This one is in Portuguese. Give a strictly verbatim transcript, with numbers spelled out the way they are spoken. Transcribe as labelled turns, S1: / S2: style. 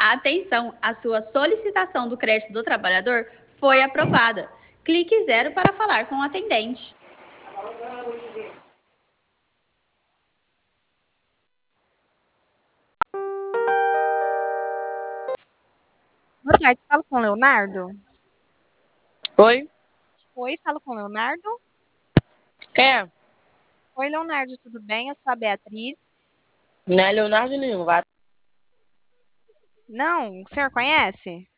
S1: Atenção, a sua solicitação do crédito do trabalhador foi aprovada. Clique zero para falar com o atendente.
S2: Boa tarde, falo com o Leonardo?
S3: Oi?
S2: Oi, falo com o Leonardo?
S3: Quem é?
S2: Oi, Leonardo, tudo bem? Eu sou a Beatriz.
S3: Não é Leonardo nenhum, vai.
S2: Não, o senhor conhece?